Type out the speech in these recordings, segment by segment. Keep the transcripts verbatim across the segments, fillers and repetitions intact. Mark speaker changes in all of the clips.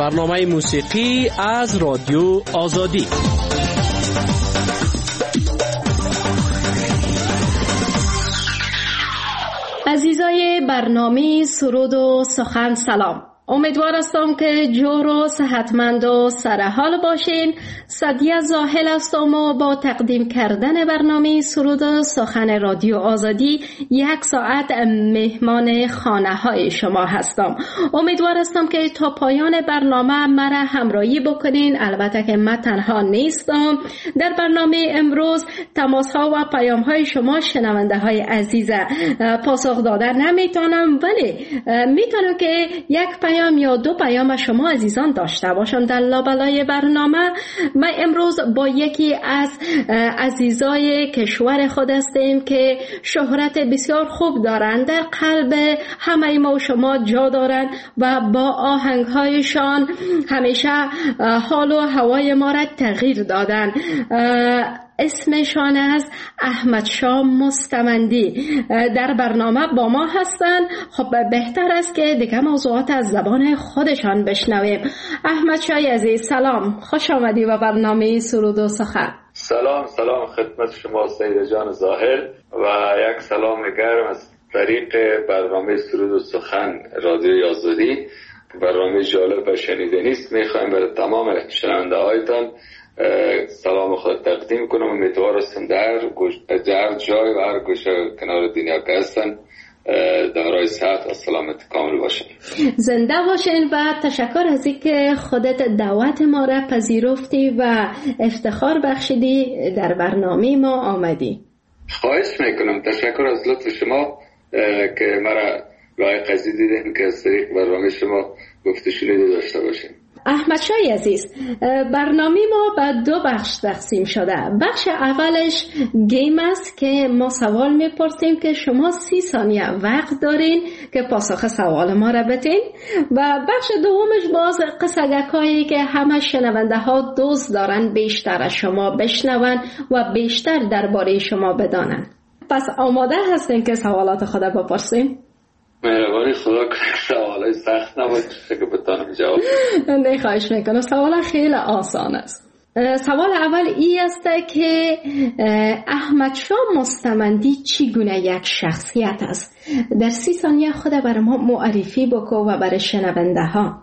Speaker 1: برنامه موسیقی از رادیو آزادی.
Speaker 2: عزیزای برنامه سرود و سخن سلام. امیدوار هستم که جور و صحتمند و سرحال باشین. سعدیه زاهل هستم و با تقدیم کردن برنامه سرود و سخن رادیو آزادی یک ساعت مهمان خانه های شما هستم. امیدوار هستم که تا پایان برنامه مرا همراهی بکنین. البته که من تنها نیستم. در برنامه امروز تماس ها و پیام های شما شنونده های عزیز پاسخ دادن نمیتونم، ولی میتونم که یک پیام یا دو پیام شما عزیزان داشته باشم در لابلای برنامه. ما امروز با یکی از عزیزای کشور خود هستیم که شهرت بسیار خوب دارند، در قلب همه ما و شما جا دارند و با آهنگهایشان همیشه حال و هوای ما را تغییر دادن. اسمشان از احمد شاه مستمندی در برنامه با ما هستند. خب بهتر است که دیگه موضوعات از زبان خودشان بشنویم. احمد شاه عزیز سلام، خوش آمدی به برنامه سرود و سخن.
Speaker 3: سلام سلام خدمت شما سید جان ظاهر و یک سلام گرم از طریق برنامه سرود و سخن رادیو آزادی. برنامه جالب و شنیدنی است. میخوایم برای تمام شنونده هایتان سلام خود تقدیم کنم. امیدوار هستم در هر جای و هر گوشه کنار دنیا که هستن دارای صحت و سلامت کامل باشن.
Speaker 2: زنده باشین و تشکر از اینکه خودت دعوت ما را پذیرفتی و افتخار بخشیدی در برنامه ما آمدی.
Speaker 3: خواهش میکنم. تشکر از لطف شما که مرا لایق قضیه دیدین که از طریق برنامه شما گفته شنیده داشته باشیم.
Speaker 2: احمد شاه عزیز، برنامه ما به دو بخش تقسیم شده. بخش اولش گیم است که ما سوال میپرسیم که شما سی ثانیه وقت دارین که پاسخ سوال ما را بدین، و بخش دومش باز قصگکایی که همه شنونده ها دوست دارن بیشتر از شما بشنون و بیشتر درباره شما بدانن. پس آماده هستین که سوالات خود بپرسیم؟
Speaker 3: مهربانی خدا کنه سوالای سخت نباشه که بتانم جواب.
Speaker 2: نه خواهش میکنم. سوال خیلی آسان است. سوال اول ای است که احمد شاه مستمندی چی گونه یک شخصیت است؟ در سی ثانیه خود برای ما معرفی بکو و برای شنونده ها.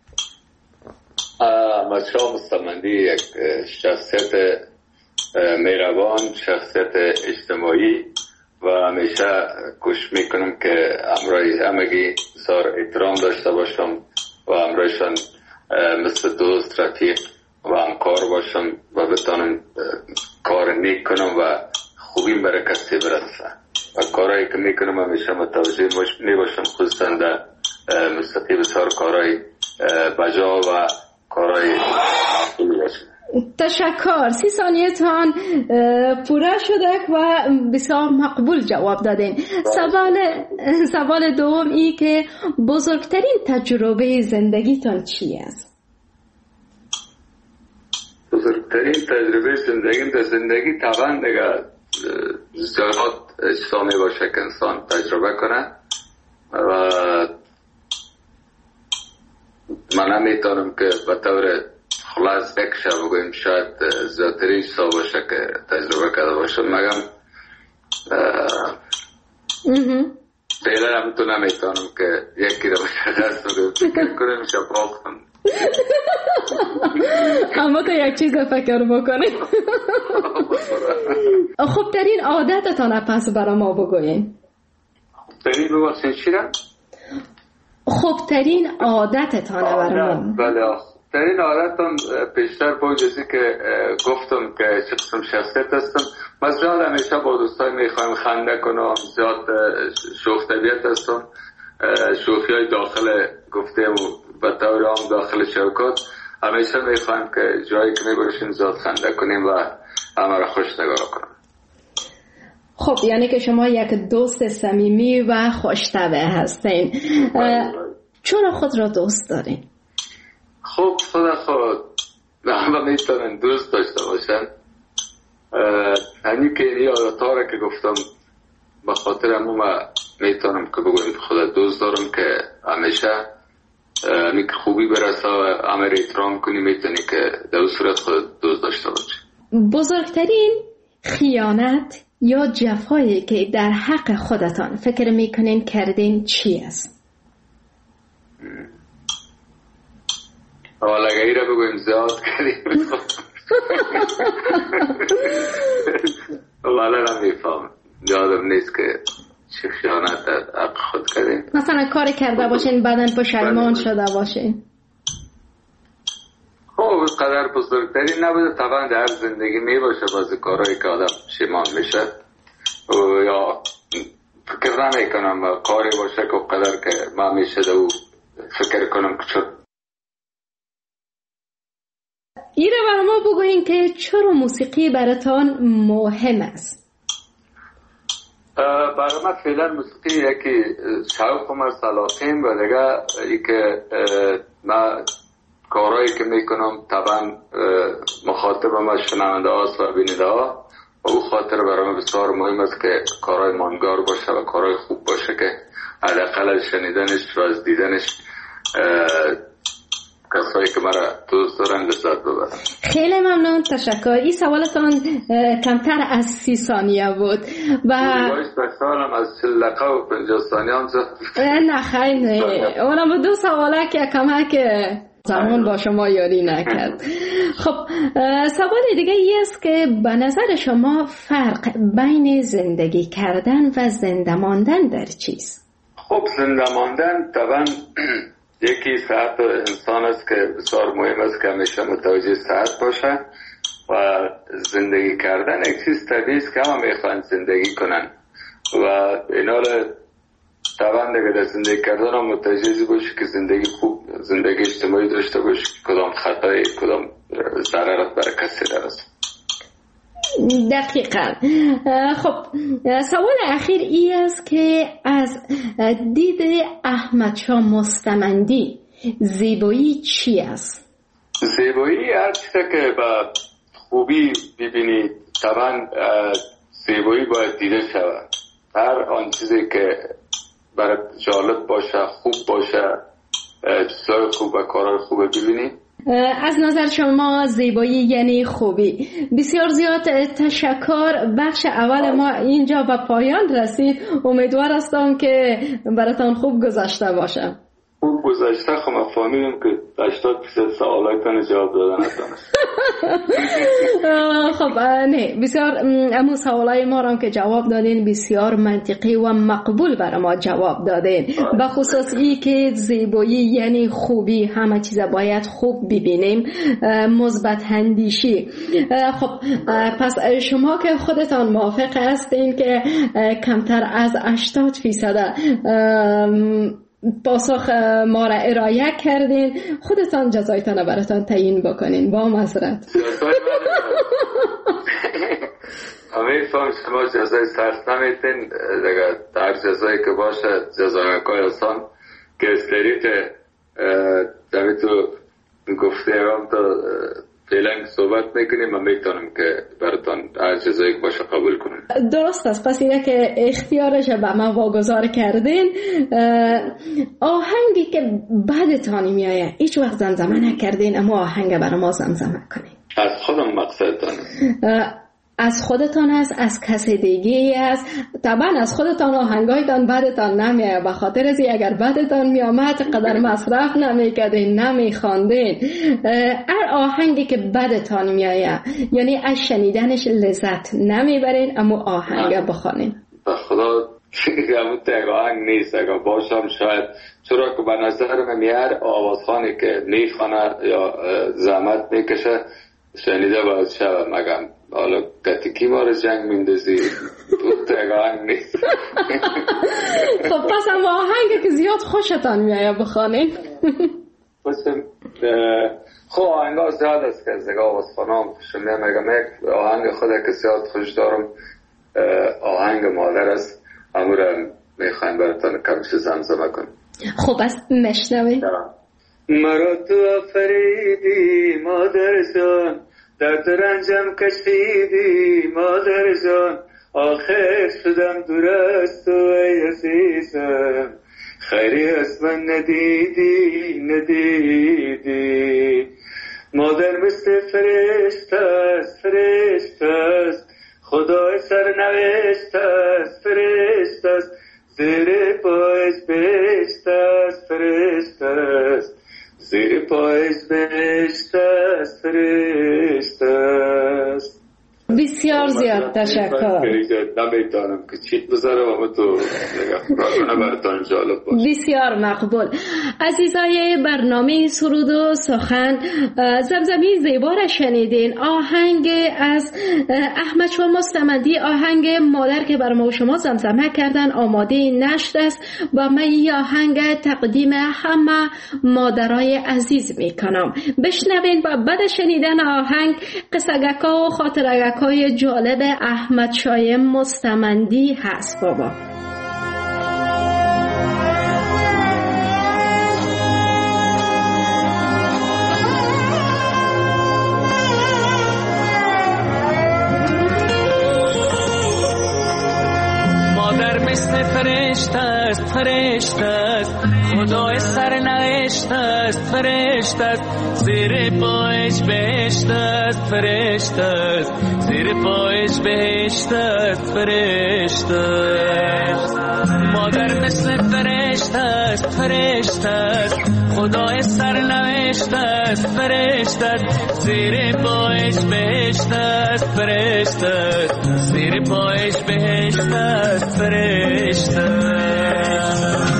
Speaker 3: احمد شاه مستمندی یک شخصیت مهربان، شخصیت اجتماعی و همیشه کوشش میکنم که همراهی همگی بسیار احترام داشته باشم و همراهشان مثل دوست، رفیق و همکار باشم و بتانم کار نیک کنم و خوبیم برای کسی برسه و کارهایی که میکنم همیشه متوجه می باشم، خصوصا در مستقی بسیار کارهای بجا و کارهای خوبی باشم.
Speaker 2: تشکر. سی ثانیه تان پوره شده و بسیار مقبول جواب دادین. سوال سوال دوم ای که بزرگترین تجربه زندگیتان چی است؟
Speaker 3: بزرگترین تجربه زندگی در زندگی طبعا دیگه زیاد اجتماعی باشه که انسان تجربه کنه و من نمیتونم که به طور خلاص بکشه بگویم شاید زیادتری سا باشه که تجربه کرده باشم، مگم فعلا هم تو نمیتونم که یکی رو باشه دست فکر کنم شب باختم
Speaker 2: اما تو یک چیز فکر بکنیم. خوبترین عادتتان پس برای ما بگوین.
Speaker 3: خوبترین ببخشین چی را؟
Speaker 2: خوبترین عادتتان برای ما.
Speaker 3: بله، در این عادتم پیشتر با جزی که گفتم که چه قسم شخصیت هستم، من زیاد همیشه با دوستای میخوایم خنده کنم، زیاد شوخ طبیعت هستم، شوخی های داخل گفتم و طور عام داخل شوکات همیشه میخوایم که جایی که میبرشیم زیاد خنده کنیم و همه را خوش نگاه کنیم.
Speaker 2: خب یعنی که شما یک دوست صمیمی و خوش‌طبع هستین. چون خود را دوست دارین؟
Speaker 3: خب خدا خود همه میتونن دوست داشته باشن. همین که این عادت‌ها را که گفتم به خاطر همون میتونم که بگویم خدا دوست دارم که همیشه میک خوبی برسه و همه را احترام کنی، میتونی که در صورت خود دوست داشته باشی.
Speaker 2: بزرگترین خیانت یا جفایی که در حق خودتان فکر میکنین کردین چی است؟
Speaker 3: حالا اگه ای را بگویم زیاد کردیم والا را میفهم یادم نیست که چه خیانت در حق خود کردیم.
Speaker 2: مثلا کاری کرده باشین بعدن پشیمان شده باشین.
Speaker 3: خب قدر بزرگتری نبوده، طبعا در زندگی می باشه بعضی کارهایی که آدم پشیمان میشه یا فکر نمی کنم کاری باشه که قدر که ما میشه دو فکر کنم که چون
Speaker 2: ایره برای ما بگوین که چرا موسیقی براتان مهم است؟
Speaker 3: برای من فعلا موسیقی یکی شوق و سلاطین و دیگه ای که من کارهایی که میکنم طبعا مخاطب ما شنونده هاست و بیننده ها و او خاطر برای من بسیار مهم است که کارهای ماندگار باشه و کارهای خوب باشه که حداقل شنیدنش و از دیدنش کسایی که مرا دوست دارن لذت ببرن.
Speaker 2: خیلی ممنون، تشکر. این سوالتان کمتر از سی ثانیه بود و
Speaker 3: باید بسالم از چل دقیقه و پنجاه ثانیه هم زد.
Speaker 2: نه خیلی نه اونم دو سواله که کمک زمان با شما یاری نکرد. خب سوال دیگه ای است که به نظر شما فرق بین زندگی کردن و زنده ماندن در چیست؟
Speaker 3: خب زنده ماندن طبعا یکی صحت انسان است که بسیار مهم است که همیشه متوجه صحت باشه و زندگی کردن یک چیز طبیعی است که همه میخوان زندگی کنن و اینا طبعا دیگه در زندگی کردن هم متوجه باشی که زندگی خوب زندگی اجتماعی داشته باشی کدام خطایی کدام ضررت برای کسی درست.
Speaker 2: دقیقا. خب سوال اخیر ای است که از دید احمد شاه مستمندی زیبایی چی است؟
Speaker 3: زیبایی هر چیزی که با خوبی ببینی طبعا زیبایی باید دیده شود. هر آن چیزی که برای جالب باشه خوب باشه چیزای خوب و کارهای خوب ببینی.
Speaker 2: از نظر شما زیبایی یعنی خوبی. بسیار زیاد تشکر. بخش اول ما اینجا به پایان رسید. امیدوار هستم که براتان خوب گذشته باشه.
Speaker 3: خوب گذشته خب من فهمیدم که هشتاد درصد سوالاتون جواب دادن
Speaker 2: خب نه بسیار امو سوالای ما هم که جواب دادین بسیار منطقی و مقبول برای ما جواب دادین. به خصوص ای که زیبایی یعنی خوبی، همه چیز باید خوب ببینیم، مثبت اندیشی. خب پس شما که خودتان موافق هستین که کمتر از هشتاد درصد پاسخ ما را ارائه کردین، خودتان جزایتان براتان تعیین بکنین با معذرت.
Speaker 3: همه فهم شما جزای سرس نمیتین دیگه، در جزایی که باشه جزای مکای آسان که استریت دمی تو گفته هم تا فعلا صحبت میکنیم و میتونم که براتان هر جزایی که باشه قبول کنیم.
Speaker 2: درست است. پس اینه که اختیارش به ما واگذار کردین. آهنگی که بعدتان میایه هیچ وقت زمزمه نکردین اما آهنگ برای ما زمزمه کنین.
Speaker 3: از خودم مقصدتان
Speaker 2: از خودتان است، از کسی دیگه است. طبعا از خودتان آهنگایتان بعدتان نمیایه، به خاطر ازی اگر بعدتان میامد قدر مصرف نمیکردین نمیخواندین. هر آهنگی که بعدتان میایه یعنی از شنیدنش لذت نمیبرین اما آهنگ بخوانین.
Speaker 3: به خدا همون تک آهنگ نیست، اگر باشم شاید چرا که به نظر من میار آوازخانی که میخوانه یا زحمت میکشه شنیده باید شود مگم حالا کتیکی ما رو جنگ میندازی تو تک آهنگ نیست.
Speaker 2: خب پس هم آهنگی که زیاد خوشتان میایه بخوانین.
Speaker 3: خب آهنگ ها زیاد است که از دیگه آوازخانه هم خوشم میام، مگم یک آهنگ خود که زیاد خوش دارم آهنگ مادر است، همون رو میخوایم براتان کمش زمزمه کنم.
Speaker 2: خب از مشنوی
Speaker 3: مرا تو آفریدی مادر جان، درد رنجم کشیدی مادر جان، آخر شدم دور از تو ای عزیزم، خیری از من ندیدی ندیدی. مادر مثل فرشته است فرشته است، خدای سرنوشت است فرشته است، زیر پایش بهشت است فرشته است، زیر پایش بهشت است فرشته است.
Speaker 2: بسیار زیاد تشکر.
Speaker 3: نمیتونم که چیت بذارم اما تو نگه براتان جالب باشه.
Speaker 2: بسیار مقبول. عزیزای برنامه سرود و سخن، زمزمه زیبا را شنیدین. آهنگ از احمد شاه مستمندی، آهنگ مادر که بر ما و شما زمزمه کردن، آماده نشر است و من این آهنگ تقدیم همه مادرای عزیز میکنم. بشنوین و بعد شنیدن آهنگ قصگکا و خاطرگکا های جالب احمد شاه مستمندی هست. بابا
Speaker 1: مادر مثل فرشته است فرشته است، خدای سرنوشت است فرشته است، زیر پایش بهشت است فرشته است، زیر پایش بهشت است فرشته است. مادر مثل فرشته است فرشته است، خدای سرنوشت است فرشته است، زیر پایش بهشت است فرشته است، زیر پایش بهشت است فرشته است.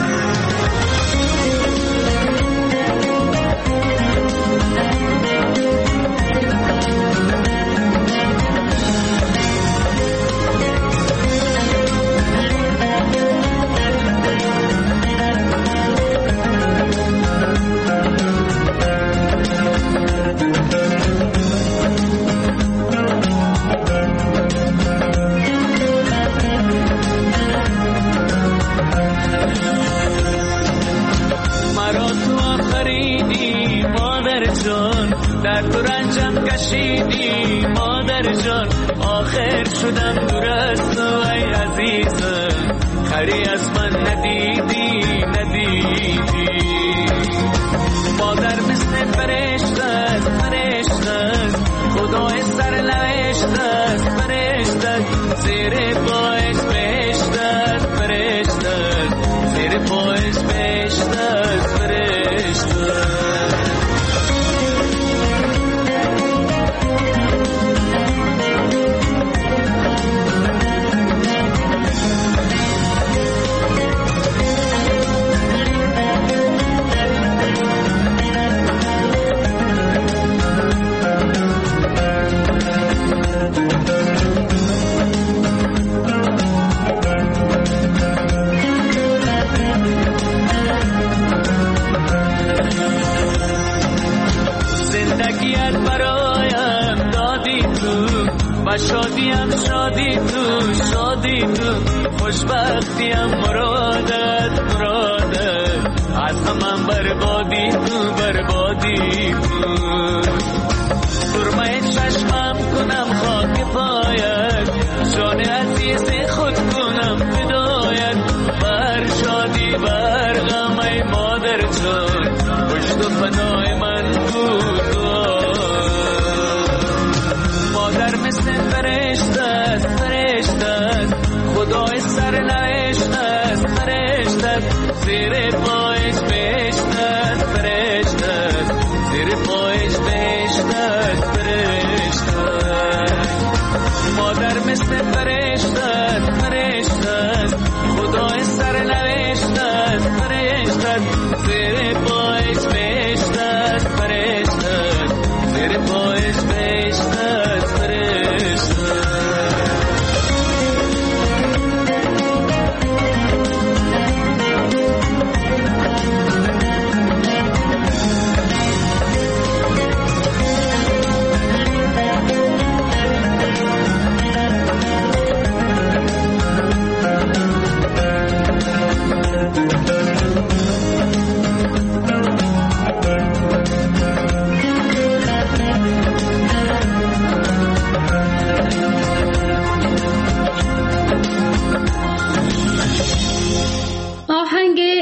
Speaker 1: در تو رنجم کشیدی مادر جان، آخر شدم دور از تو ای عزیزم، خری از من ندیدی ندیدی. مادر مثل فرشته است فرشته است، خدای سرنوشت است فرشته است، زیر پایش بهشت است فرشته است، زیر پایش بهشت است فرشته است. زندگیت برایم دادی تو و شادیم شادی تو شادی تو، خوشبختیم مرادت مرادت، از همم بربادی تو بربادی تو. سرمه چشمم کنم خاک پایت، جان عزیز خود کنم فدایت، بر شادی بر غم ای مادر جان، پشت و پناه من بود. مادر مثل فرشته است فرشته است، خدای سرنوشت است فرشته است، زیر پایش بهشت است فرشته است، زیر پایش بهشت است فرشته است. مادر مثل فرشته است فرشته است، خدای سرنوشت است فرشته است، زیر پایش بهشت است فرشته است، زیر پایش بهشت است فرشته است.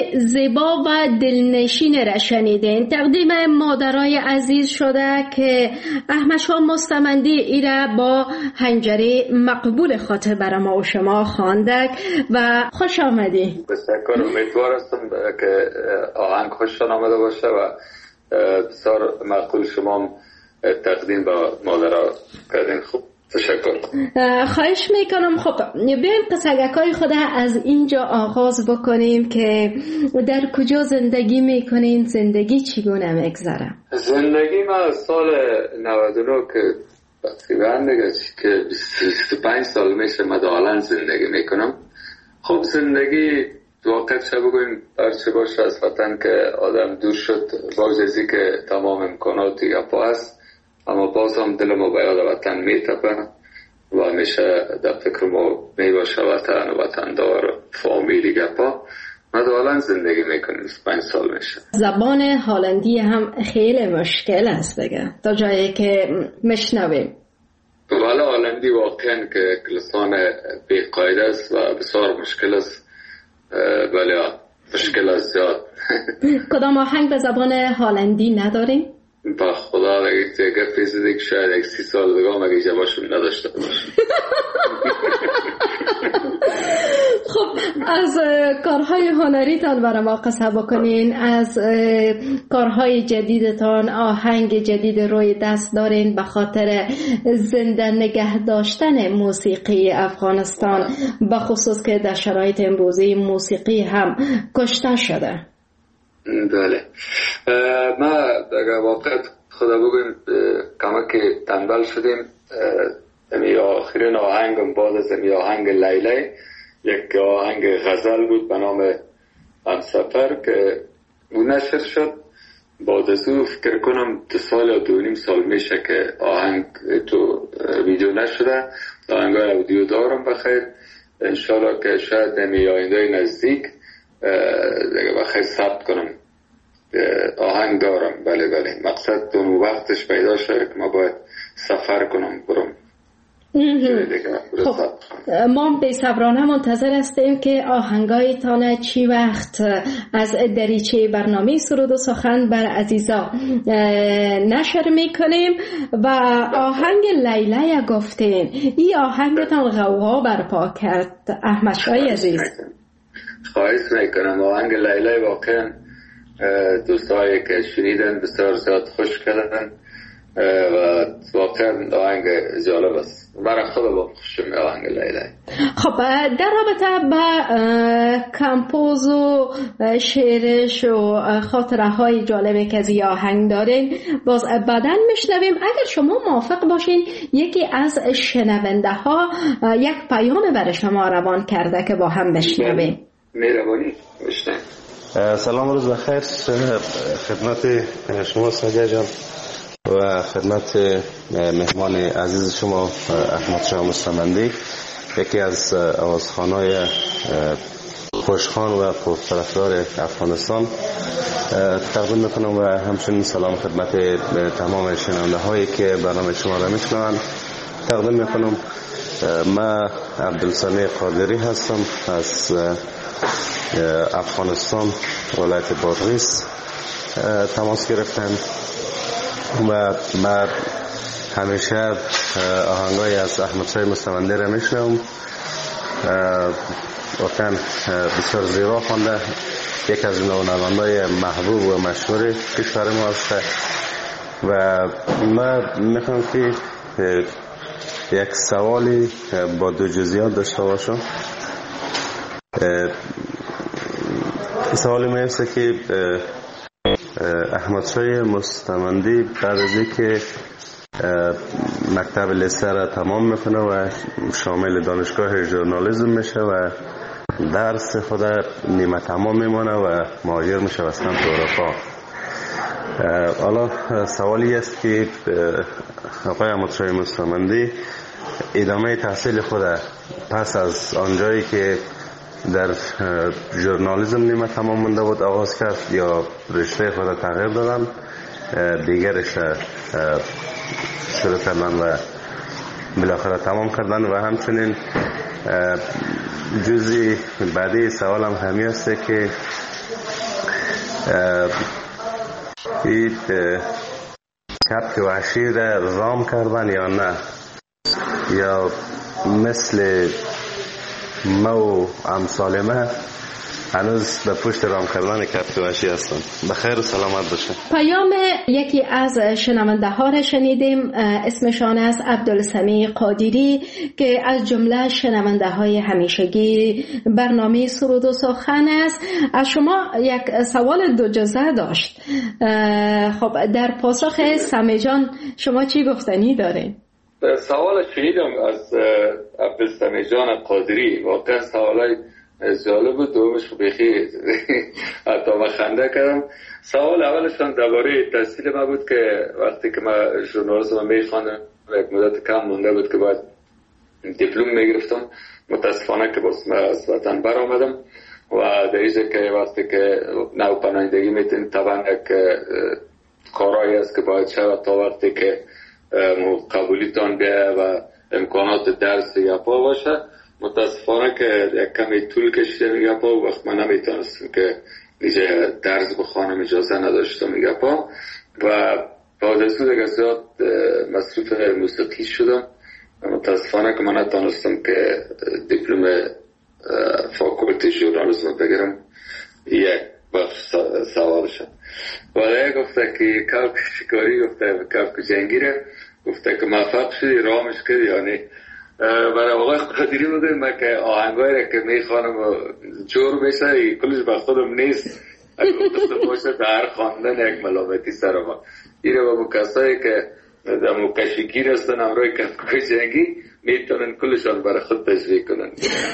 Speaker 2: زیبا و دلنشین را شنیدین. تقدیم مادرای عزیز شده که احمد شاه مستمندی ایره با هنجری مقبول خاطر برای ما و شما خواندک و خوش آمدی.
Speaker 3: بسیار امیدوار هستم که آهنگ خوشتان آمده باشه و بسیار مقبول شما تقدیم با مادرها کردین. خوب تشکر.
Speaker 2: خواهش میکنم. خب بیایم قصگکای خود از اینجا آغاز بکنیم که در کجا زندگی میکنین، زندگی چگونه میگذره؟
Speaker 3: زندگی ما سال نود و نه که تقریبا دیگه که بیست و پنج سال میشه ما دالان زندگی میکنم. خب زندگی واقعا چه بگویم برچه باشه از وطن که آدم دور شد، باز ازی که تمام امکانات یا پا هست، اما باز هم دل ما به یاد وطن میتپه و همیشه در فکر ما میباشه وطن و وطن دار فامیلی گپا. ما دالان زندگی میکنیم، پنج سال میشه.
Speaker 2: زبان هلندی هم خیلی مشکل است دیگه تا جایی که مشنویم.
Speaker 3: ولی هلندی واقعا که لسان بی‌قاعده است و بسیار مشکل است، ولی مشکل است زیاد.
Speaker 2: کدام آهنگ به زبان هلندی نداریم؟
Speaker 3: با خدا دیگه پیزده که شاید یک سی سال دیگه هم اگه جوابشون نداشته باشه.
Speaker 2: خب از کارهای هنریتان برای ما قصه بکنین، از کارهای جدیدتان، آهنگ جدید روی دست دارین به خاطر زنده نگه داشتن موسیقی افغانستان، به خصوص که در شرایط امروزی موسیقی هم کشته شده.
Speaker 3: بله، ما در واقع خدا بگویم کما که تنبل شدیم. امی آخرین آهنگم بعد از امی آهنگ لیلی یک آهنگ غزل بود به نام همسفر که اون نشر شد. بعد از او فکر کنم دو سال یا دو نیم سال میشه که آهنگ تو ویدیو نشده. آهنگ های اودیو دارم بخیر، انشالله که شاید امی آینده نزدیک دیگه بخیر ثبت کنم. آهنگ دارم. بله بله، مقصد اون وقتش پیدا شد که ما باید سفر کنم برم.
Speaker 2: خب ما به صبرانه منتظر هستیم که آهنگایتان چی وقت از دریچه برنامه سرود و سخن بر عزیزا نشر میکنیم. و آهنگ لیلی گفتین، این آهنگتان غوغا برپا کرد احمد شاه عزیز.
Speaker 3: خواهش میکنم. آهنگ لیلی واقعا دوستایی که شنیدن بسیار زیاد خوش کردن و واقعا آهنگ جالب است. برای خود با خوشم آهنگ لیلی.
Speaker 2: خب در رابطه با کمپوز و شعرش و خاطره های جالبی که از این آهنگ دارین باز بعداً میشنویم. اگر شما موافق باشین یکی از شنونده ها یک پیام برای شما روان کرده که با هم بشنویم.
Speaker 3: مهربانی بشنویم.
Speaker 4: سلام، روز بخیر خدمت شما سادیا جان و خدمت مهمان عزیز شما احمد شاه مستمندی، یکی از آوازخوان‌های خوشخوان و پرطرفدار افغانستان تقدیم میکنم و همچنین سلام خدمت تمام شنونده هایی که برنامه شما را میشنوند تقدیم میکنم. من عبدالسمیع قادری هستم از افغانستان، ولایت بادغیس تماس گرفتم و من همیشه آهنگای از احمد شاه مستمندی را میشنوم. واقعا بسیار زیبا خوانده، یک از نواننده‌های محبوب و مشهور کشور ما است و من میخوام که یک سوالی با دو جزئیات داشته باشم. سوالی میفته که احمد شاه مستمندی بعد از اینکه مکتب لیسه را تمام میکنه و شامل دانشگاه ژورنالیسم میشه و درس خود نیمه تمام میمانه و مهاجر میشه به سمت اروپا. حالا سوالی است که آقای احمد شاه مستمندی ادامه تحصیل خود پس از آنجایی که در ژورنالیسم نیمه تمام مونده بود آغاز کرد یا رشته خود تغییر دادن، دیگر رشته شروع کردن و بالاخره تمام کردن؟ و همچنین جزئی بعدی سوالم همین است که این کبک وحشی را رام کردن یا نه، یا مثل ما و امثال ما هنوز به پشت رام کردن کبک وحشی هستن. بخیر و سلامت باشه.
Speaker 2: پیام یکی از شنونده ها را شنیدیم، اسمشان است عبدالسمیع قادری که از جمله شنونده های همیشگی برنامه سرود و سخن است. از شما یک سوال دو جزء داشت. خب در پاسخ سمی جان شما چی گفتنی دارین؟
Speaker 3: سوال شنیدم از عبدالسمیع جان قادری، واقعا سوالای جالب بود. دومش بخی حتی ما خنده کردم. سوال اولشان درباره تحصیل ما بود که وقتی که ما ژورنالیسم میخواندم یک مدت کم مونده بود که باید دیپلم میگرفتم. متاسفانه که باز از وطن برآمدم و در اینجا که وقتی که نو پناهندگی میتونید طبعا یک کارایی است که باید شود تا وقتی که قبولیتان بیه و امکانات درس یا پا باشه. متاسفانه که یک کمی طول کشیده میگه پا و وقت من نمیتونستم که اینجا درس بخوانم، اجازه نداشتم میگه پا و بعد از اون زیاد مصروف موسیقی شدم. متاسفانه که من نتونستم که دیپلم فاکولتی ژورنالیسم بگیرم. یک بخش سوال شد. ولی گفته که کبک شکاری، گفته کبک جنگیره، گفته که موفق شدی رامش کردی یا نه. برای آقای قادری بودیم من که آهنگایی را که میخوانم و جور میشه کلش به خودم نیست. اگه گفتم باشه در خواندن یک ملامتی سر ما این رو با کسایی که در مکشگیر هستن امروی کبکای جنگی میتونن کلشان برای خود تشویق کنن.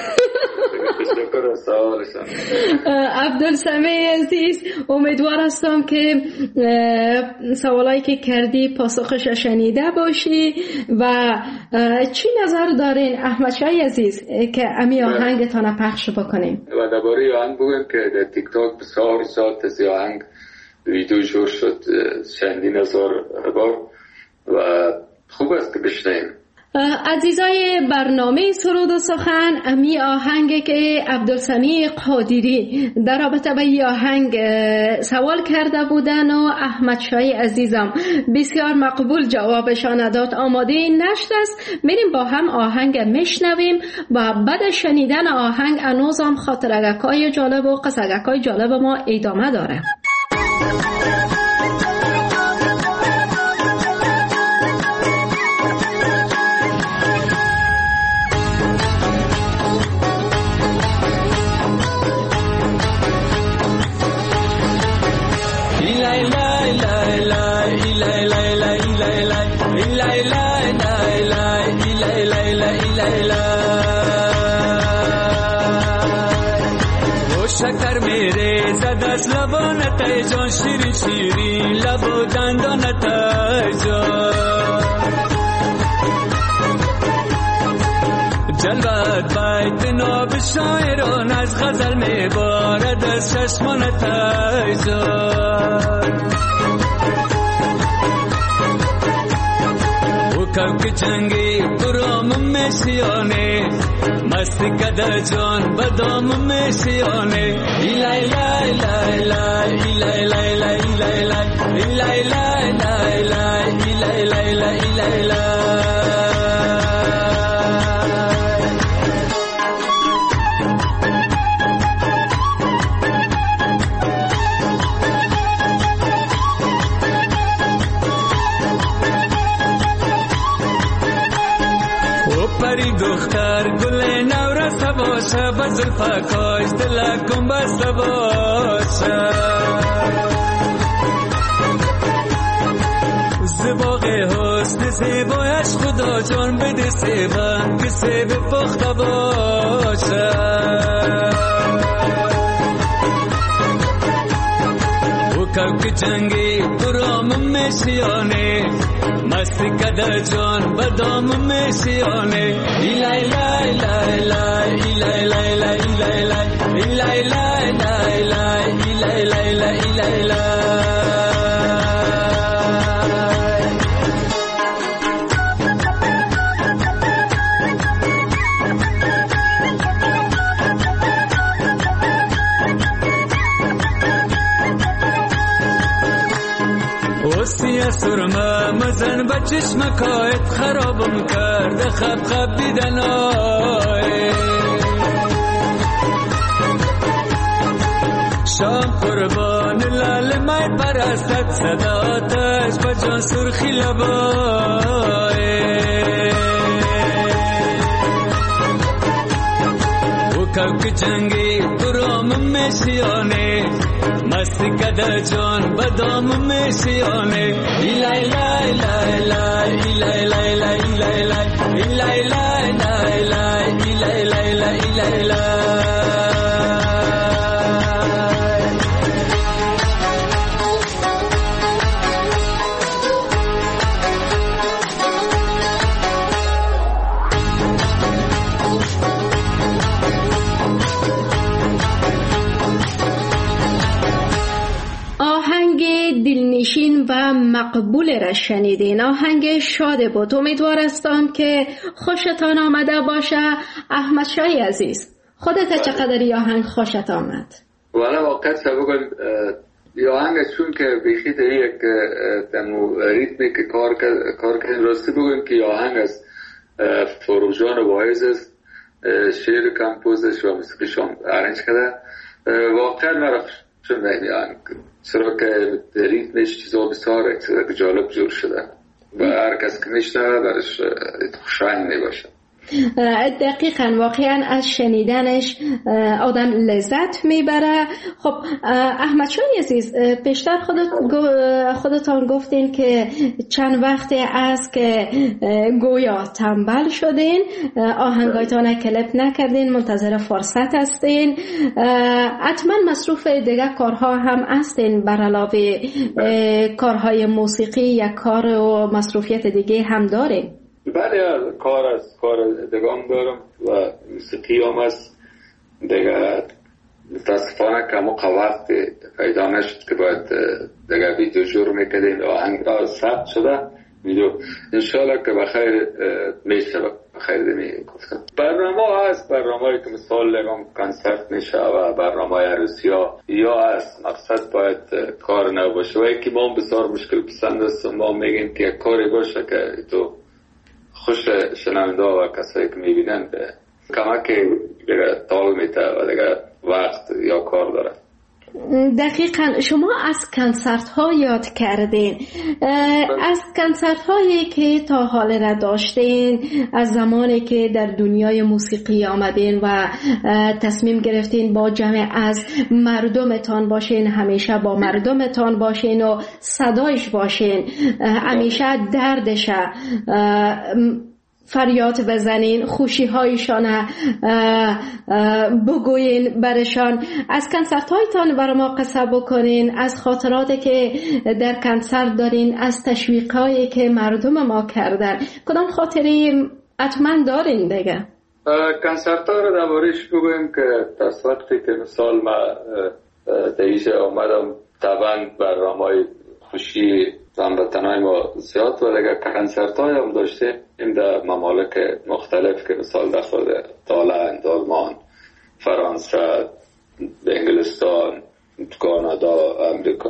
Speaker 3: تشکر از سوالشان.
Speaker 2: عبدالسمیع عزیز، امیدوار هستم که سوالایی که کردی پاسخش شنیده باشی. و چی نظر دارین احمد شای عزیز که امی آهنگتان پخش بکنیم؟
Speaker 3: و درباره آهنگ بگویم که در تیک تاک بسیار ساعت از آهنگ ویدیو جور شد چندین هزار بار و خوب است که بشنیم.
Speaker 2: عزیزای برنامه سرود و سخن، امی آهنگ که عبدالسمیع قادری در رابطه با این آهنگ سوال کرده بودن و احمد شای عزیزم بسیار مقبول جوابشان داد. آماده نشد است، میریم با هم آهنگ میشنویم و بعد شنیدن آهنگ انوزم خاطرگکای جالب و قصگکای جالب ما ادامه داره.
Speaker 5: شکر میره زد از لبانت ای جان، شیرین شیرین لب و دندانت ای جان، جلوت بیت ناب شاعران از غزل میبارد از چشمانت ای جان. کبک جنگی برام میشیانه، مستی کده جان بدام میشیانه. ایلای لای لای لای ایلای لای لای ایلای لای ایلای لای لای لای ایلای لای لای ایلای لای. پری دختر گل نورست باشه، بزل فکاش دلکم بسته باشه. زباق حسن زیبایش خدا جان بده سیبن که سیب پخته باشه. و کبک جنگی برام میشیانه، مستی کده جان بدام میشیانه. ایلای لای لای لای ایلای لای لای ایلای لای ایلای لای لای لای ایلای لای لای ایلای لای. سرمه مزن به چشمکایت خرابم کرد خب خب دیدنای شام قربان لال مای پرستت صداتش بجان سرخی لبای کوک جنگی برام میشیانه مستی کده جان بدام میشیانه ایلای لای لای لای ایلای لای لای ایلای لای ایلای لای لای لای ایلای لای لای ایلای لای
Speaker 2: دلنشین و مقبول را شنیدین. آهنگ شاد بود. امیدوار هستم که خوشتان آمده باشه. احمد شای عزیز، خودت چقدر این آهنگ خوشت آمد؟
Speaker 3: والا واقعا بگم این آهنگ چون که بیخی در یک دمو ریتمی که کار کار کردن راستی بگم که این آهنگ از فروجان واعظ است، شعر کمپوزش و موسیقیش هم ارنج کرده. واقعا مرا چون این آهنگ چرا که ریتمش چیزا بسیار جالب جور شده و هر کس که میشنوه برش خوشایند میباشه.
Speaker 2: دقیقاً واقعاً از شنیدنش آدم لذت میبره. خب احمد شای عزیز، پیشتر خودت خودتان گفتین که چند وقت است که گویا تنبل شدین، آهنگایتان کلپ نکردین، منتظر فرصت هستین. حتما مصروف دیگه کارها هم هستین بر علاوه کارهای موسیقی یا کار و مصروفیت دیگه هم دارین؟
Speaker 3: بله، کار از کار دگام دارم و موسیقی هم است دیگه. متاسفانه که موقع وقت پیدا نشد که باید دیگه ویدیو جور میکردیم. آهنگ ثبت شده ویدیو، انشالله که بخیر میشه. بخیر دمی گفتم برنامه هست، برنامه که مثال لگم کنسرت میشه و برنامه عروسی ها یا هست. مقصد باید کار نباشه و یکی ما بسیار مشکل پسند است. ما میگیم که کاری باشه که تو خوش شنونده و کسایی که میبینن به کمک دیگه تال میته و دیگه وقت یا کار داره.
Speaker 2: دقیقاً شما از کنسرت ها یاد کردین. از کنسرت هایی که تا حال را داشتین، از زمانی که در دنیای موسیقی آمدین و تصمیم گرفتین با جمع از مردمتان باشین، همیشه با مردمتان باشین و صدایش باشین، همیشه دردش فریاد بزنین، خوشی هایشان بگوین برشان. از کنسرت هایتان برای ما قصه بکنین، از خاطراتی که در کنسرت دارین، از تشویق هایی که مردم ما کردن. کدام خاطری حتما دارین دیگه؟
Speaker 3: کنسرت ها رو دربارش بگویم که از وقتی که مثال ما دیجه آمدم طبعا برنامه خوشی هموطنای ما زیاد و دیگه کنسرت های هم داشته این در ممالک مختلف که مثال در خود هلند، آلمان، فرانسه، انگلستان، کانادا، امریکا،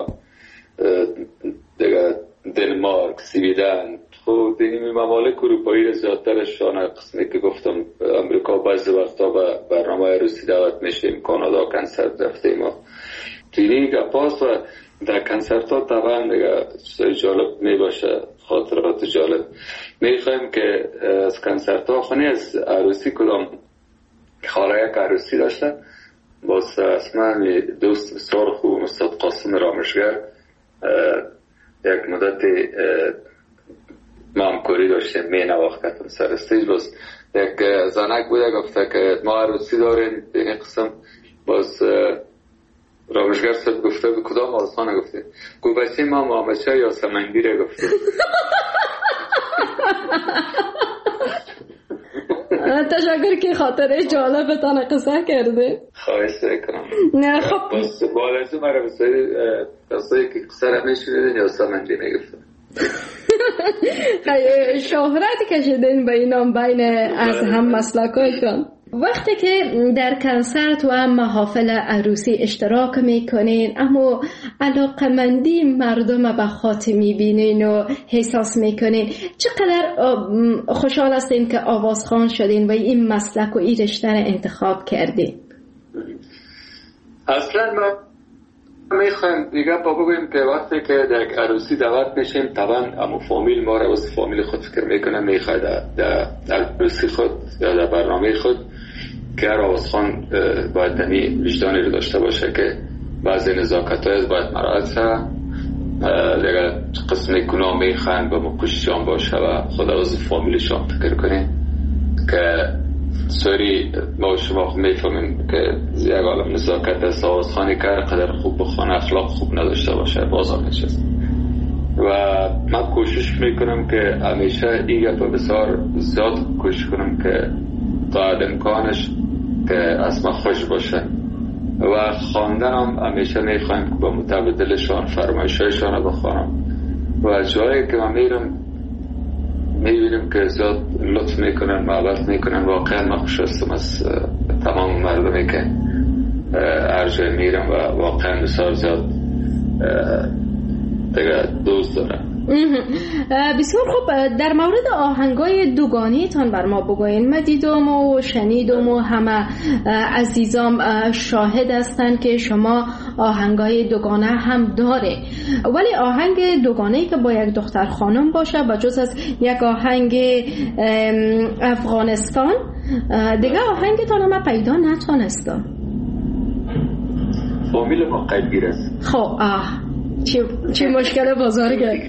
Speaker 3: دیگه دنمارک، سویدن. خب این ممالک اروپایی زیادترشان قسمی که گفتم امریکا بعضی وقتا به برنامه عروسی دعوت میشیم، کانادا کنسرت رفتیم و تینی گپاس و در کنسرت ها طبعا دیگه جالب می باشه، خاطرات جالب. می خواهیم که از کنسرت ها خونی از عروسی کدام خاله یک عروسی داشته باز اسمه دوست بسیار خوب استاد قاسم رامشگر یک مدت مامکوری داشته می نواختم سر استیج. باز یک زنک بوده گفته که ما عروسی داریم این قسم. باز رامشگر صاحب گفته به کدام آسانه گفته گوبسی ما مامچه یا سمنگیره گفته.
Speaker 2: تشکر که خاطره جالبتان قصه کرده.
Speaker 3: خواهش کنم.
Speaker 2: نه خب
Speaker 3: بس بالازو مرا بسایی قصه که قصه را میشونیدن یا سمنگی نگفته.
Speaker 2: شهرت کشیدین به اینام بین از هم مسلکایتان. وقتی که در کنسرت و محافل عروسی اشتراک میکنین اما علاقمندی مردم به خاطر میبینین و احساس میکنین، چقدر خوشحال هستین که آوازخوان شدین و این مسلک و این رشته انتخاب کردین؟
Speaker 3: اصلا ما میخوایم دیگه با بگویم که وقتی که در عروسی دعوت میشیم طبعا امو فامیل ما رو واسه فامیل خود فکر میکنه، میخواد در عروسی خود یا در برنامه خود که هر آوازخوان باید دنی وجدانی رو داشته باشه که بعضی نزاکت های باید مراعات شد، دیگه قسم گناه میخوان به مکششان باشه و خود از فامیلشان فکر کنیم که سوری ما شما میفهمیم که یک عالم نزاکت است. آوازخوانی که هر قدر خوب بخوانه اخلاق خوب نداشته باشه بازار نشست و من کوشش میکنم که همیشه این گپ بسیار زیاد کوشش کنم که تا امکانش که اسم خوش باشه و خواندنم همیشه میخوایم که با متبادلشان فرمایشایشان رو بخوانم و جایی که من میرم میبینیم که زیاد لطف میکنن، محبت میکنن. واقعا من خوش هستم از تمام مردمی که هر جای میرم و واقعا بسیار زیاد دیگه دوست دارم.
Speaker 2: بسیار خوب. در مورد آهنگای دوگانیتان بر ما بگوین. من دیدم و شنیدم و همه عزیزام شاهد هستند که شما آهنگای دوگانه هم داره، ولی آهنگ دوگانه‌ای که با یک دختر خانم باشه بجز از یک آهنگ افغانستان دیگه آهنگتان هم پیدا نتونستم.
Speaker 3: فامیل ما قیدگیر است.
Speaker 2: خب آه چی چی مشکل بزرگه.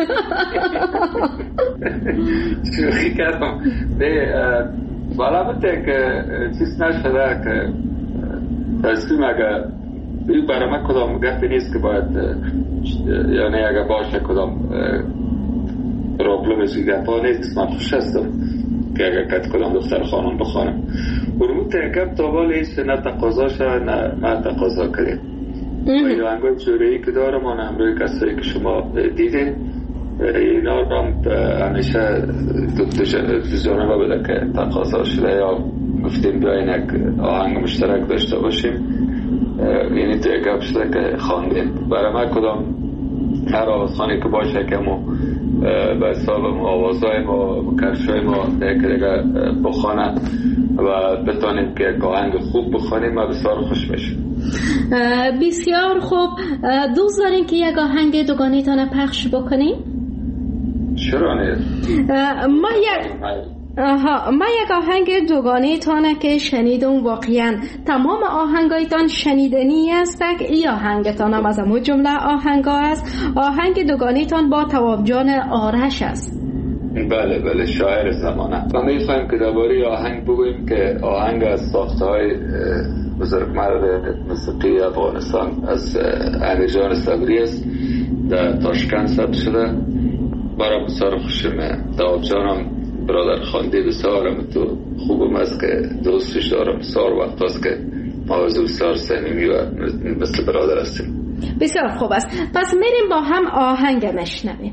Speaker 3: شوخی کردم. نه بالا بوده که چیز نشده که تصمیم اگه این برای من کدام گفتی نیست که باید یعنی اگه باشه کدام پرابلم زیگه نیست. من خوش هستم که اگه کت کدام دختر خانم بخوانم برمون ترکب تا بالا ایست نه تقاضا شد نه من تقاضا کریم و این آهنگای جورهی که دارم آن همروی کسایی که شما دیدین اینا رو همیشه تو جانبه بده که تقاضا شده یا گفتیم بیاین یک آهنگ مشترک داشته باشیم، یعنی تو یک گپ شده که خواندیم. برای من کدام هر آوازخوانی که باشه که ما به حساب آوازهای ما کفشای ما دیگه دیگه بخوانه و بتانیم که یک آهنگ خوب بخوانیم و بسیار خوش میشیم.
Speaker 2: بسیار خوب. دوست دارین که یک آهنگ دوگانیتان پخش بکنیم؟
Speaker 3: چرا نه؟
Speaker 2: ما یک آها ما یک آهنگ دوگانیتان که شنیدم واقعا تمام آهنگایتان شنیدنی است. ای آهنگتان هم از همون جمله آهنگا است. آهنگ دوگانیتان با تواب جان آرش است.
Speaker 3: بله بله شاعر زمانه. ما میخوایم که درباره آهنگ بگوییم که آهنگ از ساخته های بزرگمرد موسیقی افغانستان از علی جان صبری است، در تاشکند ثبت شده. برای بسیار خوشمه. تواب جانم برادر خانده بسیارم تو خوبم است که دوستش دارم. بسیار وقت است که ما از بسیار صمیمی و مثل برادر هستیم.
Speaker 2: بسیار خوب است. پس میریم با هم آهنگ مشنویم.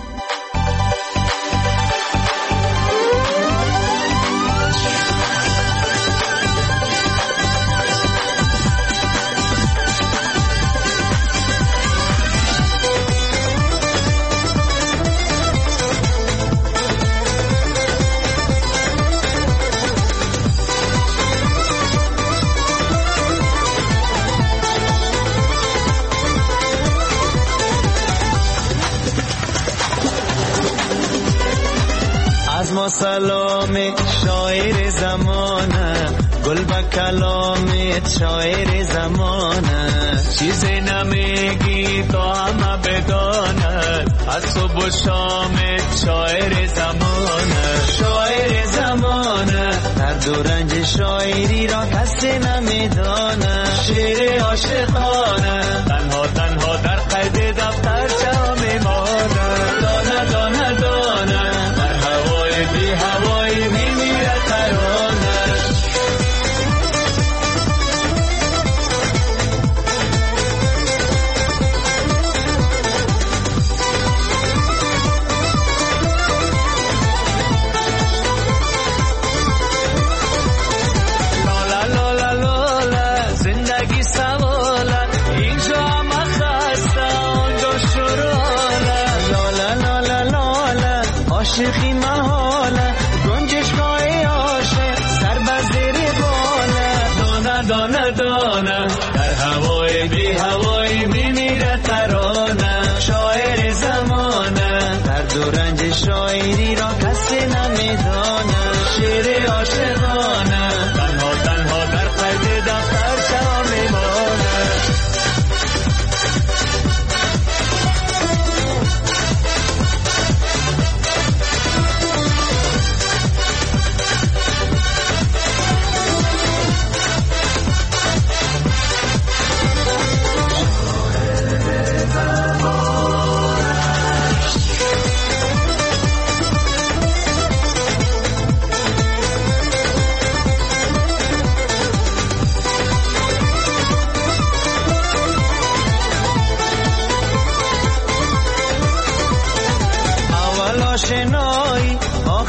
Speaker 5: ما سلام شاعر زمانه، گل با کلامت شاعر زمانه، چیزی نمیگی تو همه بدانه، از صبح و شامت شاعر زمانه، شاعر زمانه، درد و رنج شاعری را کسی نمیدانه، شعر عاشقانه تنها تنها در قید دفتر جا میمانه، دانه دانه دانه بی هوایی میمیره ترانه.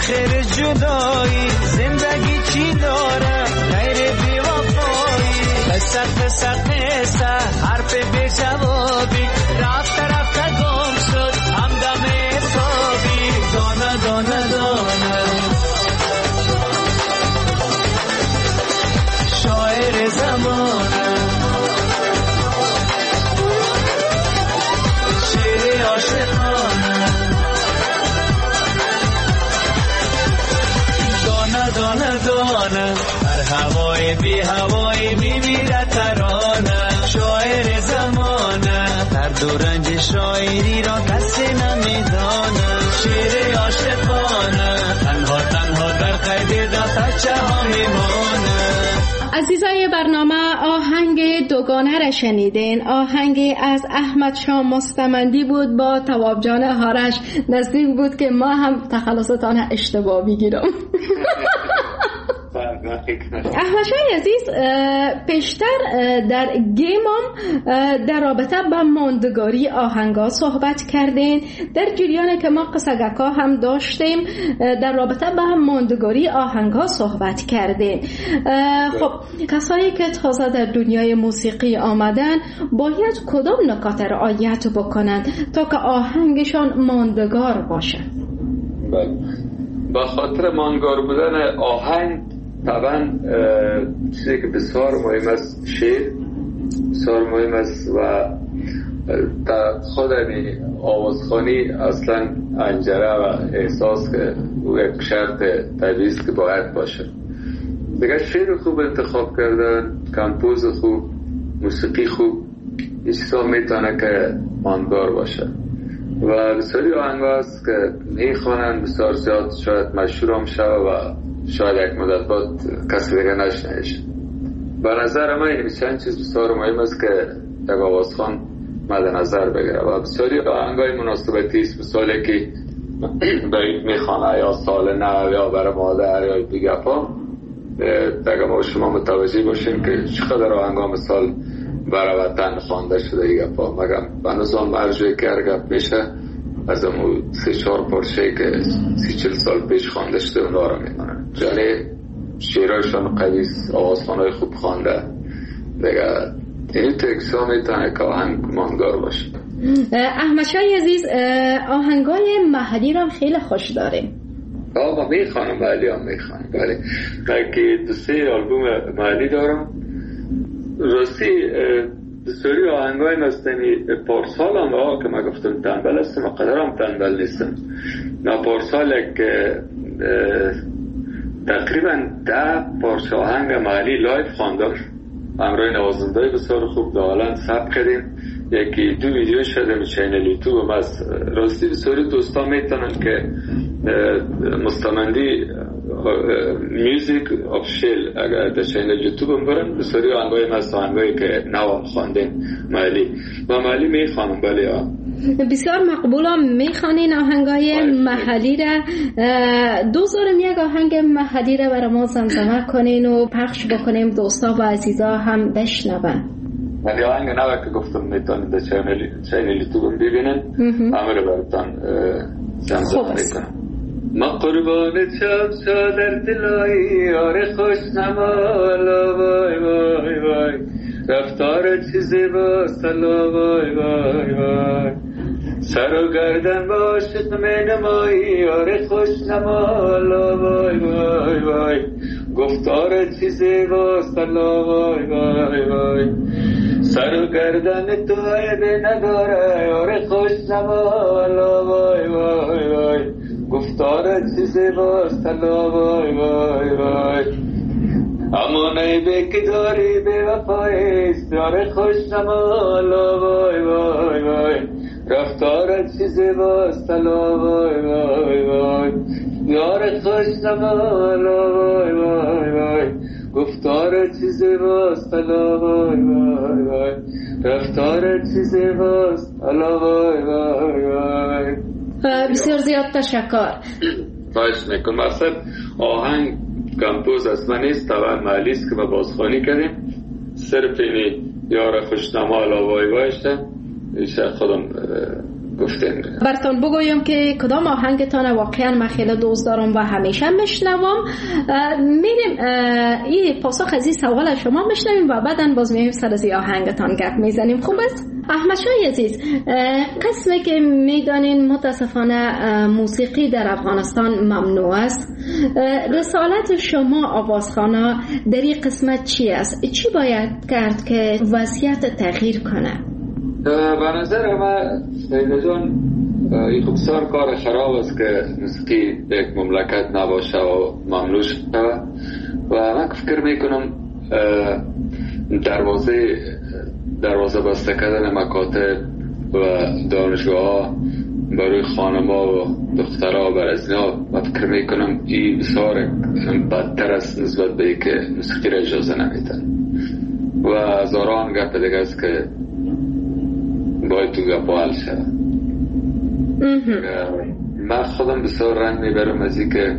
Speaker 5: آخر جدایی زندگی چی داره غیر بی وفایی قصت قصت قصه حرف بی جوابی رفت رفت گم شد همدم حسابی دانه دانه دانه شاعر زمانه شعر عاشقانه دانه دانه دانه هر هوای بی هوای میمیره ترانه شاعر زمانه هر دو رنج شاعری را کسی نمیدانه شعر عاشقانه تنها تنها در قید دفترچه ها میمانه.
Speaker 2: عزیزای برنامه آهنگ دوگانه را شنیدین. آهنگ از احمد شاه مستمندی بود با تواب جان هارش. نزدیک بود که ما هم تخلصتان اشتباه بگیرم. احمد شاه عزیز پیشتر در گیمم در رابطه با ماندگاری آهنگا صحبت کردین. در جریان که ما قصگکا هم داشتیم در رابطه با ماندگاری آهنگا صحبت کردین. خب کسایی که تازه در دنیای موسیقی آمدن باید کدام نکات رعایت بکنن تا که آهنگشان ماندگار باشه؟
Speaker 3: با خاطر ماندگار بودن آهنگ طبعا چیزی که بسیار مهم است شعر بسیار مهم است و در خود آوازخوانی اصلا انجره و احساس که او یک شرط طبیعی است که باید باشه. دیگه شعر خوب انتخاب کردن، کمپوز خوب، موسیقی خوب، این چیزا میتونه که ماندگار باشه و بسیاری آهنگ هست که میخوانن بسیار زیاد شاید مشهور هم شده و شاید یک مدت بعد کسی دیگه نشنهش. به نظر من این چند چیز بسیار مهم است که یک آوازخوان مد نظر بگیره و بسیاری آهنگای مناسبتی است. مثالی که باید میخوانه یا سال نو یا برای مادر یا دیگه پا دیگه ما شما متوجه باشیم که چقدر آهنگا مثال برای وطن خوانده شده دیگه پا مگم بنظام مرجوی که ارگب میشه از امو سی چار پارچه که سی چل سال پیش خوانده شده اونا رو میمانه. یعنی شیرایشان قدیس آوازخوانای خوب خوانده دیگه این تکسا میتونه که آهنگ ماندگار باشه.
Speaker 2: احمد شاه عزیز آهنگای محلی رو خیلی خوش داریم.
Speaker 3: آقا میخوانم محلی هم میخوانم بله که دو سه آلبوم محلی دارم راستی بسیاری آهنگای مستنی پارسال هم آقا که من گفتم تنبل هستم و قدر هم تنبل نیستم. نا پارسال که تقریبا ده پارچه آهنگ محلی لایف خواندم همراه نوازنده‌های بسیار خوب دالان ثبت کردیم. یکی دو ویدیو شده چینل یوتیوب از راستی بسیاری دوستان میتونن که مستمندی میوزیک آفیشیل اگر در چینل یوتیوب هم برن بسیاری آهنگای مثل آهنگایی که نو خواندیم محلی و محلی میخوانم بله ها
Speaker 2: بسیار مقبولم میخوانین آهنگای محلی را. دوزارم یک آهنگ محلی را برای ما زمزمه کنین و پخش بکنیم دوستا و عزیزا هم بشنون.
Speaker 3: ولی آهنگ نوه که گفتم میتونید در چینل یوتیوب ببینن همه رو براتان زمزمه میکنم. ما قربان چم شا در دلایی یار خوش نمالا وای وای وای رفتار چیزی با سلا وای وای وای سر و گردن با عشق می نمایی یار خوش نمالا وای وای وای گفتار چیزی با سلا وای وای وای سر و گردن تو عیبی نداره یار خوش نمالا وای وای وای گفتار چیزی با سلا وای وای وای اما نیبه که داری بی وفایست یار خوش نمالا وای وای وای رفتار چیزی با سلا وای وای وای یار خوش نمالا وای وای وای گفتار چیزی با سلا وای وای وای رفتار چیزی با سلا وای وای وای.
Speaker 2: بسیار زیاد تشکر.
Speaker 3: خواهش میکنم. اصلا آهنگ کمپوز از من نیست طبعا محلی است که ما بازخوانی کردیم صرف اینی یار خوشنما علا وای وایشتن ایشه خودم گفتیم.
Speaker 2: براتون بگویم که کدام آهنگتان واقعا من خیلی دوست دارم و همیشه میشنوم. میریم این پاسخ از این سوال شما میشنویم و بعداً باز میایم سر از این آهنگتان گپ میزنیم. خوب است؟ احمد شاه عزیز، قسمی که میدانین متاسفانه موسیقی در افغانستان ممنوع است، رسالت شما آوازخوانا در این قسمت چی است؟ چی باید کرد که وضعیت تغییر کنه؟
Speaker 3: به نظر من سیده جان این بسیار کار خراب است که موسیقی یک مملکت نباشه و ممنوع شده و من فکر میکنم دروازه دروازه بسته کردن مکاتب و دانشگاه برای خانم‌ها و دخترها بر از اینا من فکر میکنم این بسیار بدتر است نسبت به که موسیقی را اجازه نمیدن و هزاران گپ دیگه است که باید تو گپ حل شود. من خودم بسیار رنج میبرم از این که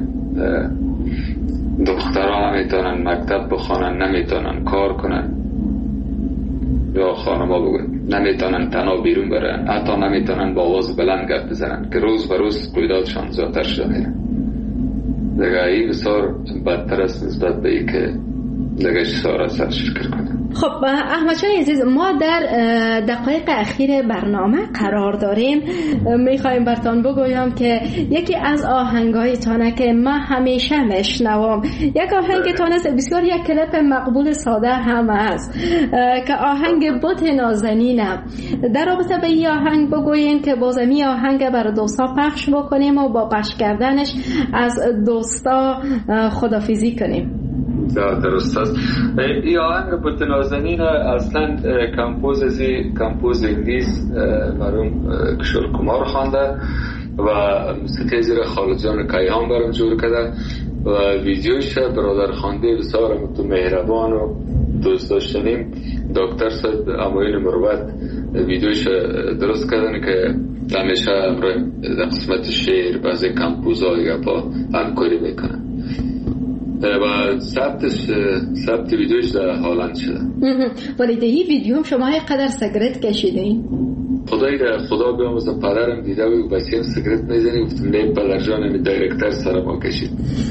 Speaker 3: دخترها نمیتونن مکتب بخوانن، نمیتونن کار کنن، یا خانم‌ها بگوین نمیتونن تنها بیرون برن، حتی نمیتونن با آواز بلند گپ بزنن که روز به روز رویدادشان زیادتر شده میره. دیگه این بسیار بدتر است نسبت به این که دیگه سارا سرش فکر کنه.
Speaker 2: خب احمد شاه عزیز، ما در دقایق اخیر برنامه قرار داریم. میخوایم براتون بگویم که یکی از آهنگایتانه که من همیشه میشنوم، یک آهنگتان است بسیار یک کلیپ مقبول ساده هم است که آهنگ بت نازنینم. در رابطه به این آهنگ بگوین که بازمی آهنگ برای دوستا پخش بکنیم و با پخش کردنش از دوستا خدافیزی کنیم.
Speaker 3: درست است. این آهنگ بت نازنین اصلا کمپوز ازی کمپوز انگلیس مرحوم کشور کمار خوانده و موسیقی زیر خالد جان کیهان برام جور کرده و ویدیوش برادر خوانده بسیار مهربان و دوست داشتنیم دکتر سید اموین مروت ویدیوش درست کردن که همیشه در قسمت شعر بعضی کمپوزهای با همکاری میکنن و ثبتش ثبت ویدیوش در هالند شده.
Speaker 2: ولی در این ویدیو شما قدر سیگرت کشیدین؟
Speaker 3: خدای در خدا بیاموزه پدرم دیده و بچه‌ام سیگرت میزنی، گفتم نه پدر جانم دایرکتر سر ما کشید.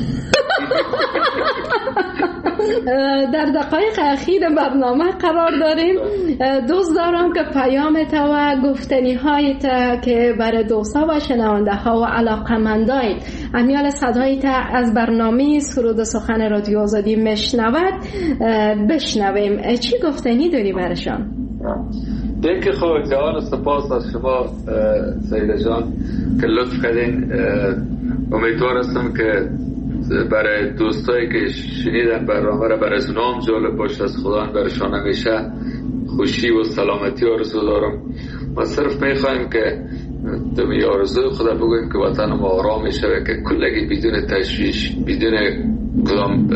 Speaker 2: در دقایق اخیر برنامه قرار داریم. دوست دارم که پیامت و گفتنی هایت که برای دوستا و شنونده ها و علاقمندایت امیال صدایت از برنامه سرود سخن رادیو آزادی میشنود بشنویم. چی گفتنی داری برشان؟
Speaker 3: دیگه خب جوان سپاس از شما سیده جان که لطف کردین. امیدوار هستم که برای دوستایی که شنیدن برنامه را برای اونام جالب باشه، از خدا برشان همیشه خوشی و سلامتی آرزو دارم. ما صرف میخوایم که دمی آرزوی خدا بگویم که وطن ما آرام شوه، که کلگی بدون تشویش بدون کدام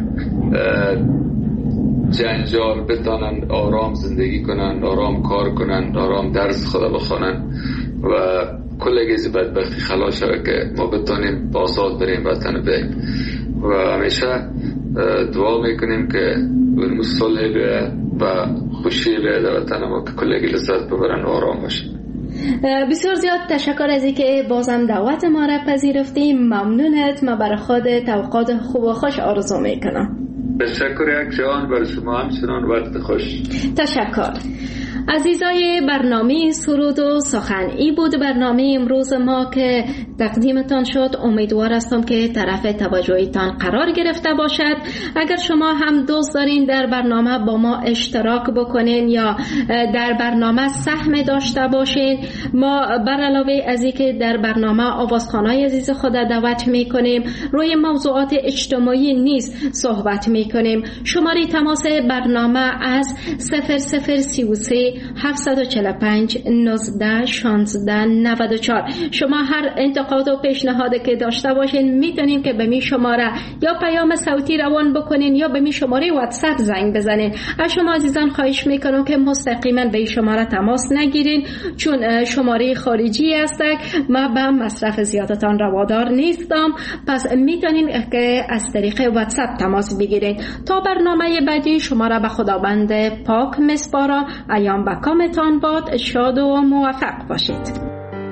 Speaker 3: جنجال بتانن آرام زندگی کنن، آرام کار کنن، آرام درس خدا بخونن و کلگی از بدبختی خلاص شوه که ما بتانیم آزاد بریم وطن بریم و همیشه دعا میکنیم که اون صلح بیه و خوشی بیه در وطن ما که کلگی لذت ببرن و آرام باشن.
Speaker 2: بسیار زیاد تشکر از اینکه بازم دعوت ما را پذیرفتیم. ممنونت. ما برای خود توقعات خوب و خوش آرزو میکنم.
Speaker 3: تشکر یک جوان برای شما همچنان وقت خوش.
Speaker 2: تشکر. عزیزای برنامه سرود و سخن، ای بود برنامه امروز ما که تقدیمتان شد. امیدوار هستم که طرف توجهتان قرار گرفته باشد. اگر شما هم دوست دارین در برنامه با ما اشتراک بکنین یا در برنامه سهم داشته باشین، ما بر علاوه از اینکه در برنامه آوازخوانای عزیز خود دعوت میکنیم، روی موضوعات اجتماعی نیز صحبت میکنیم. شماره تماس برنامه از صفر صفر سی و سه هفتصد و چهل و پنج نوزده شانزده نود و چهار. شما هر انتقاد و پیشنهادی که داشته باشین میتونین که به می شماره یا پیام صوتی روان بکنین یا به می شماره واتساپ زنگ بزنین. از شما عزیزان خواهش میکنم که مستقیما به این شماره تماس نگیرین، چون شماره خارجی است. ما به مصرف زیادتان روادار نیستم، پس میتونین که از طریق واتساپ تماس بگیرین. تا برنامه بعدی شما را به خداوند پاک میسپارم. ایام بکامتان باد. شاد و موفق باشید.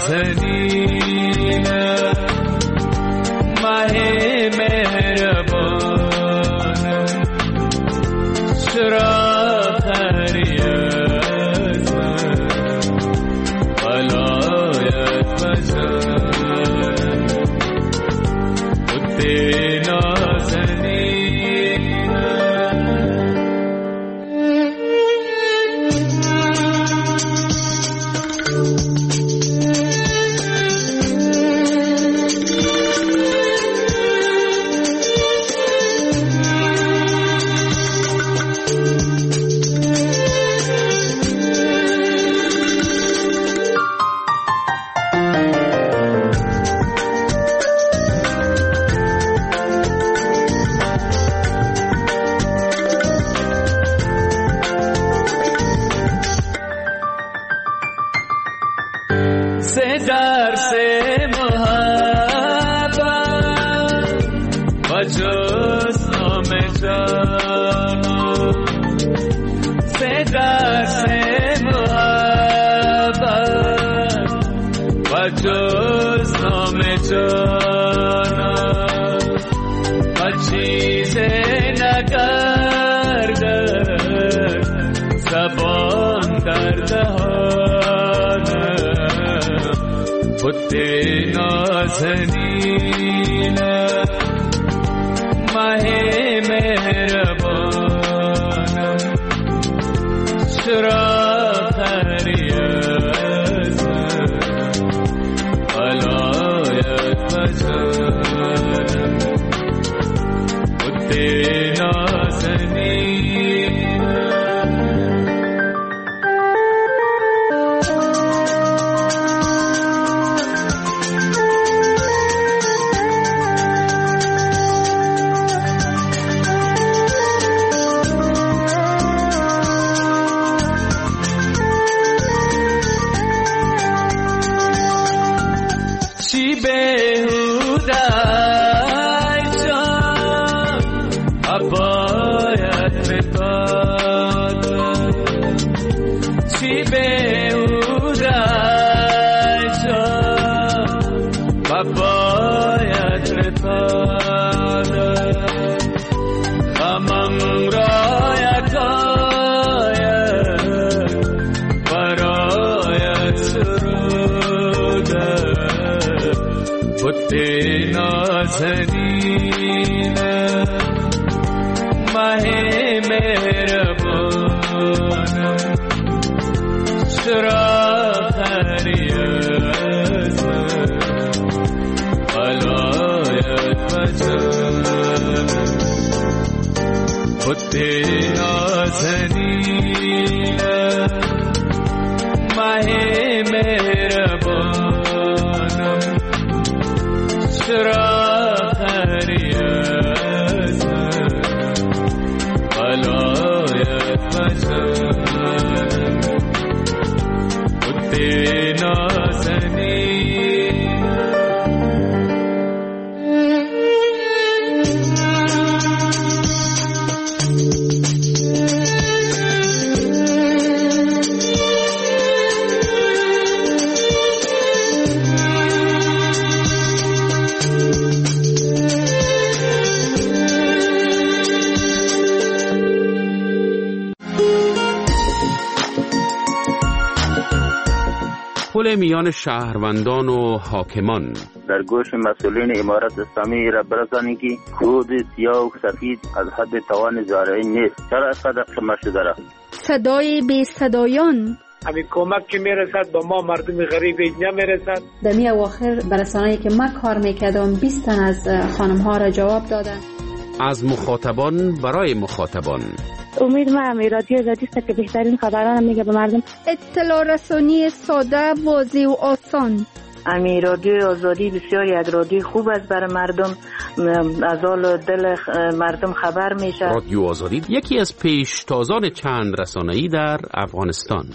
Speaker 5: نازنین ماه مهربان چرا خری از من ولایت بزن خود نازنین درس محبت و جز نام جانا سه درس محبت و جز نام جانا و چیز نکرده زبان در دهان خود نازنین ماه مهربانم چرا خری از من ولایت بزنم خود نازنین نازنین ماه مهربانم چرا خری از من ولایت بزنم خود نازنین ماه مهربانم چرا خری از من ولایت بزنم خود نازنین
Speaker 6: پل میان شهروندان و حاکمان.
Speaker 7: در گوش مسئولین امارت اسلامی را برسانید که خود سیاه و سفید از حد توان زارعی نیست. چرا اینقدر قمه شده را؟
Speaker 8: صدای بی صدایان
Speaker 9: همین کمک که میرسد با ما مردم غریب اینجا میرسد.
Speaker 10: در می اواخر برسانه‌ای که من کار میکردم بیست تن از خانم ها را جواب دادن.
Speaker 6: از مخاطبان برای مخاطبان.
Speaker 11: امید من رادیو آزادی است که بهترین خبران میگه به مردم.
Speaker 8: اطلاع رسانی ساده، واضح و آسان.
Speaker 12: امی رادیو آزادی بسیاری از رادیو خوب است برای مردم، از حال دل مردم خبر میشه.
Speaker 6: رادیو آزادی یکی از پیشتازان چند رسانه‌ای در افغانستان.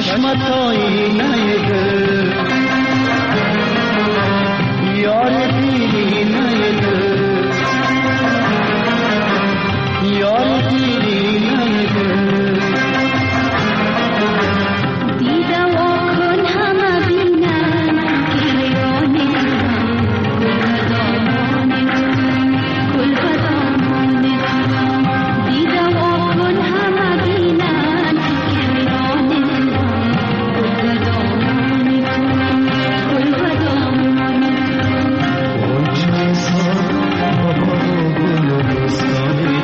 Speaker 13: چشمتایی نیده یار دیری نیده یار دیری نیده
Speaker 14: دیده واکن همه بینن گریان گل بدامان گل بدامان دیده واکن همه بینن گریان گل بدامان گل بدامان اونچه سا گل بستانی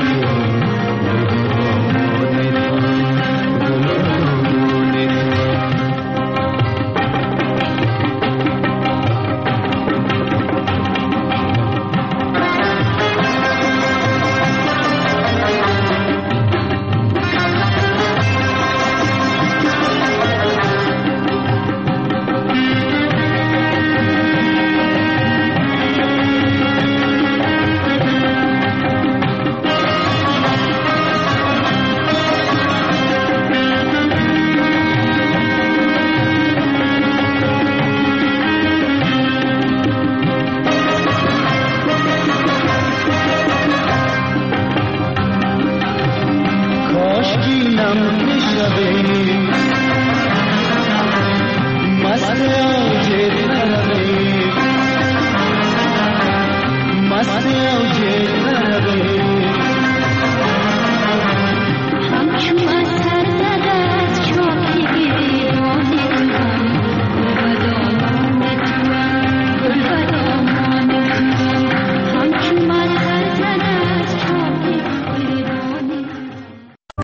Speaker 14: مست اوج